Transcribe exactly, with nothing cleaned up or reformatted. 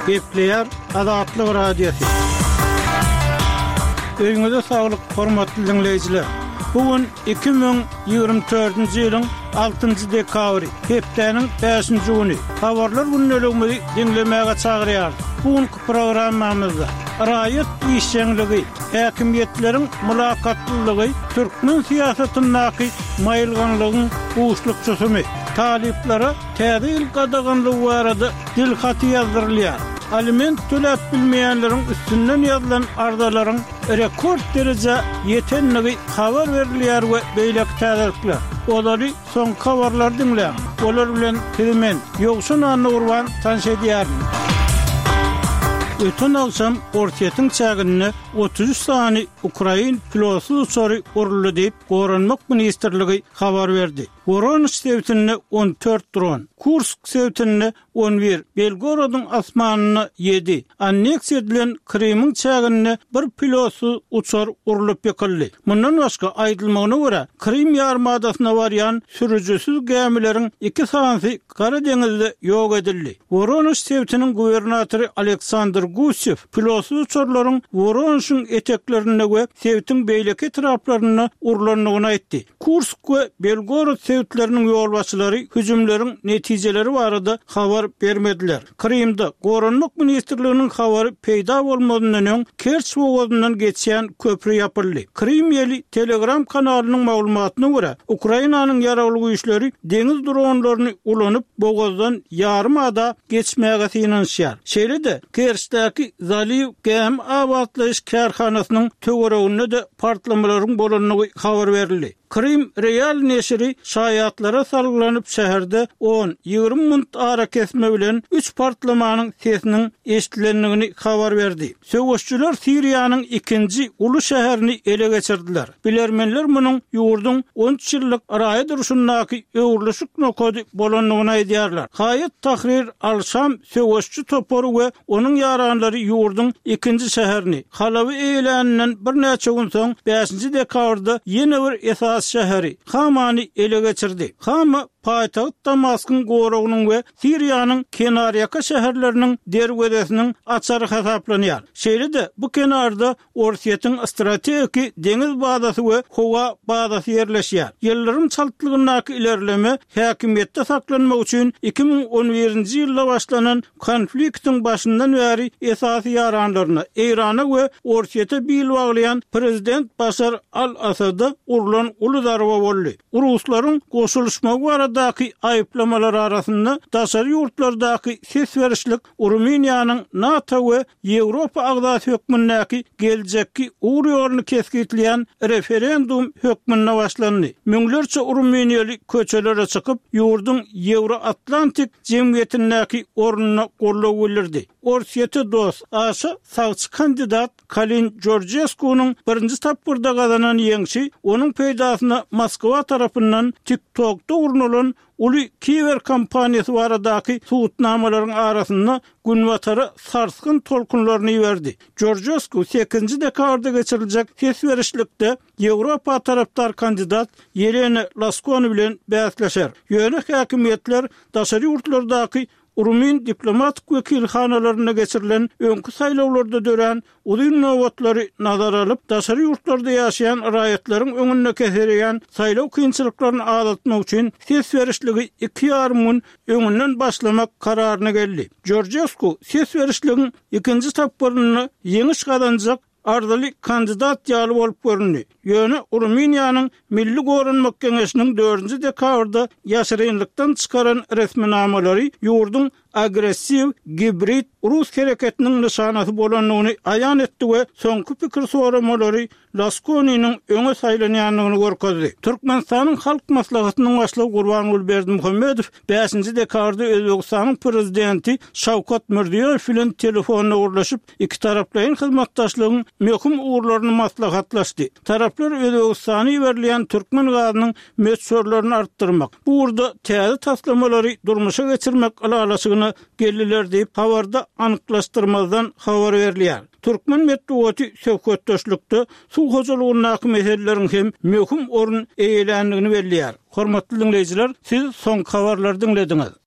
Gepleyer Azatlyk Radiosu. Öýüňizde saglyk, hormatly dinleýijiler. Bugün iki bin ýygrimi dördünji ýylyň altynjy dekabry, hepdeniň beşinji güni. Habarlar günnelegimizi dinlemäge çagyrýar. Bugünkü programmamyzda raýat işçiligi, häkimiýetleriň mülakatlylygy, türkmen siýasatyndaky maýylganlygyň uçlukçysymy, taliplara täze il gadaganlygy barada dil haty ýazdyrylýar. Aliment töläp bilmeýänleriň üstünden ýazylan ardalaryň rekord derece ýetenligi habar berilýär we beýlek täzelikler. Olary soň habarlar dinleýär. Olar bilen hemen ýogşun anly urban tanış edýär. Ötün alsam ortiyetin çağınına otuz üç sani Ukrayn pilosu soru uruldu deyip Goranmak Ministerligi habar verdi. Voronezh sevtinine on dört dron, Kursk sevtinine on bir, Belgorodun asmanına yedi. Anneks edilen Krymyň çağınına bir pilosu uçar urulup ýekildi. Mundan başga aýdylmagyna görä, Krym ýarymadasyna barýan sürüjüsiz gemileriň iki sansy Kara deňizde ýok edildi. Voronezh sevtiniň gubernatory Aleksandr Gusev pilosu uçarlaryň Voronezhyň eteklerine we sevtiň beýleki etraplaryna urulanyny aýtdy. Kursk we Belgorod sevtleriniň ýolbaşçylary hüjümleriň netijeleri barada habar bermediler. Krymda Goranmak Ministerliginiň habary peýda bolmadyndan öň Kerç bogazyndan geçýän köprü ýapyldy. Krym ýeli Telegram kanalynyň maglumatyna görä, Ukrainanyň ýaragly güýçleri deňiz dronlaryny ulanyp bogazdan ýarym ada geçmäge synanýar. Şeýle-de Kerçdäki Zaliw gem abadlaş karhanasynyň töwereginde de partlamalaryň bolanyny habar berildi. Krym Real neşri şaýatlara salgylanyp şäherde on ýygrimi minut ara kesme bilen üç partlamanyň sesiniň eşitilendigini habar berdi. Söwüşçüler Siriýanyň ikinji uly şäherini ele geçirdiler. Bilermenler munyň ýurdun on üç ýyllyk araýa duruşundaky öwürleşik nokady bolanyny aýdýarlar. Hayat Tahrir al-Şam söwüşçü toporu we onuň ýaranlary ýurdun ikinji şäherini halawy eýlänenden bir näçe gün soň beşinji dekabrda ýene bir esas şäheri Hamany ele geçirdi. Hama paýtagyt Damaskaň goragynyň we Siriýanyň kenarýaka şäherleriniň derwedesiniň açary hasaplanýar. Şeýle-de bu kenarda Orsiýetiň strategik deňiz bazasy we howa bazasy ýerleşýär. Ýyllaryň çaltlygynaky ilerleme häkimiýetde saklanmak üçin iki bin on birinji ýylda başlanan konfliktiň başyndan bäri esasy ýaranlaryna Eýrana we Orsiýete bil baglayan prezident Başar al-Asada urulan uly darba boldy. Ruslaryň goşuluşmagy baradaky aýyplamalar arasynda daşary ýurtlardaky ses berişlik Ruminiýanyň NATO we Ýewropa agdaty hökmünäki geljekki uğur ýolunu kesgitleýän referendum hökmüne başlandy. Müňlerçe Ruminiýaly köçelere çykyp ýurdun Ýewroatlantik jemgyýetindäki ornuna gollaw bildirdi. Orsiýete dost aşa sagçy kandidat Kalin Georgescunyň birinji tapyrda gazanan ýeňçi onuň peýdasyna Moskwa tarapyndan TikTokda urunulan uly Kiver kampaniýasy baradaky suwutnamalaryň arasynda günwatara sarskyn tolkunlaryny berdi. Georgescu sekinji dekabrda geçiriljek ses berişlikde Ýewropa tarapdar kandidat Yelena Laskony bilen bäsleşer. Ýöne häkimiýetler daşary ýurtlardaky Rumin diplomatik wekilhanalaryna geçirilen öňkü saýlawlarda dören uzun nowatlary nazara alyp daşary ýurtlarda ýaşaýan raýatlaryň öňüne kesereýän saýlaw kynçylyklaryny azaltmak üçin ses berişligi iki ýarym gün öňünden başlamak kararyna geldi. Georgescu ses berişligiň ikinji tapyryny ýeňiş gazanjak ardaly kandidat ýaly bolup göründi. Ýöne Ruminiýanyň Milli Goranmak Geňeşiniň dördünji dekabrda ýaşyrynlykdan çykaran resminamalary ýurdun agressiv gibrid Rus hereketiniň nyşanasy bolanyny aýan etdi we soňky pikir soramalary Laskonynyň öňe saýlanýanlygyny görkezdi. Türkmenistanyň halk maslahatynyň başlygy Gurbanuly Berdimuhammedow beşinji dekabrda Özbegistanyň prezidenti Şawkat Mirziýow bilen telefonda urlaşyp iki taraplaryň hyzmatdaşlygyň möhüm uğurlaryny maslahatlaşdy. Taraplar Özbegistany berilýän türkmen gazynyň meçhurlaryny artdyrmak, bu urda täze taslamolary durmuşa geçirmek alalaşygyny geldiler diýip habarda anyklaşdyrmazdan habar berilýär. Türkmen medeniýeti söhbetdeşlikde suw hojalygynyň meseleleriň hem möhüm orun eýlendigini belliýär. Hormatly dinleýijiler, siz soň habarlary dinlediňiz.